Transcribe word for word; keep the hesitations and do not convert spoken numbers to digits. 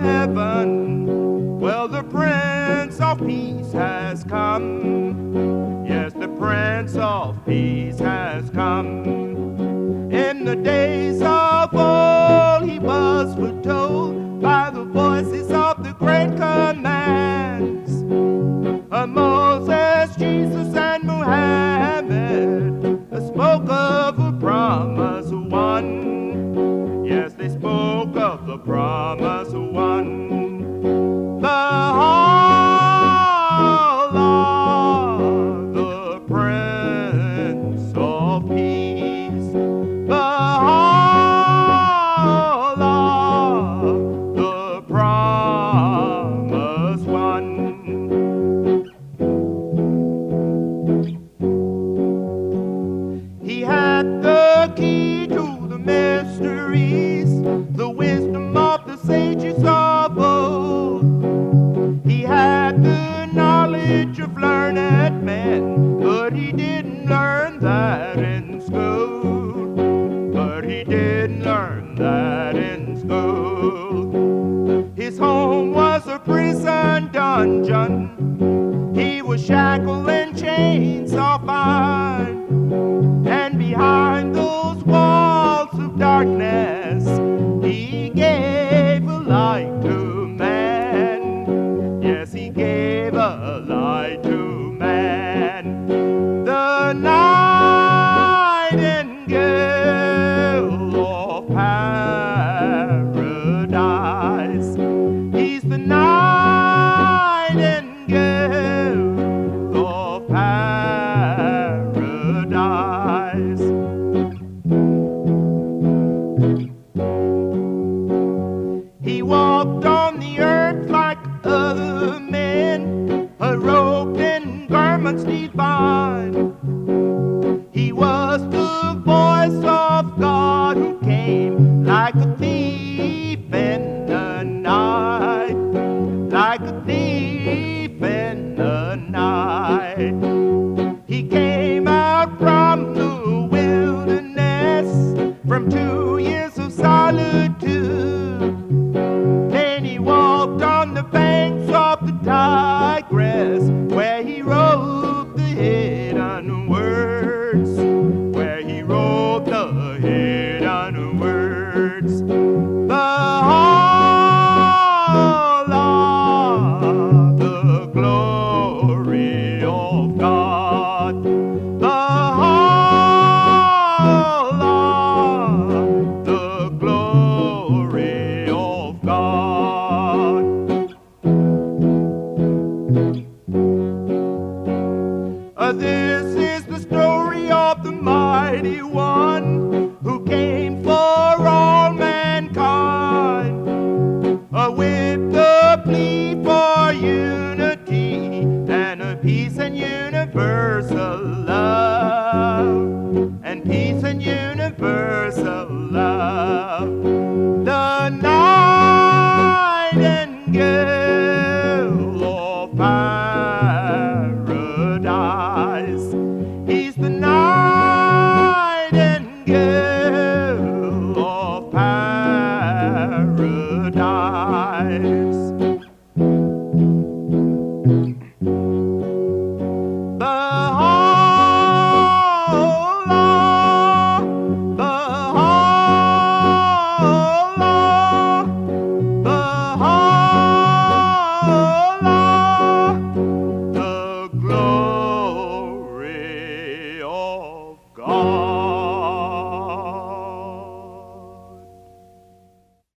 heaven. Well, the Prince of Peace has come. Yes, the Prince of Peace has come. In the days of old, he was foretold by the voices of the great commands. Uh, Moses, Jesus, and Muhammad uh, spoke of a promise won. Yes, they spoke of the promise won. The whole of the Prince of Peace. The whole of the promise won. He had the key to the mysteries, the wisdom of the sages of old. He had the knowledge of learned men, but he didn't learn that in school. But he didn't learn that in school. His home was a prison dungeon. He was shackled in chains of iron. And behind those walls of darkness, he gave a light to man. Yes, he gave a light to man. The nightingale of paradise. He's the nightingale of paradise. He walked on the earth like other men, robed in garments divine. He was the voice of God who came like a thief in the night, like a thief in the night. He came out from the wilderness, from two years of solitude. Then he walked on the banks of the Tigris, where he wrote the hidden words, where he wrote the hidden words. The whole of the glory of God. The whole of the glory of God. Uh, this is the story of the mighty one who came for all mankind, uh, with the plea for unity and a peace and universal love, and peace and universal love. The nightingale of paradise. He's the nightingale of paradise.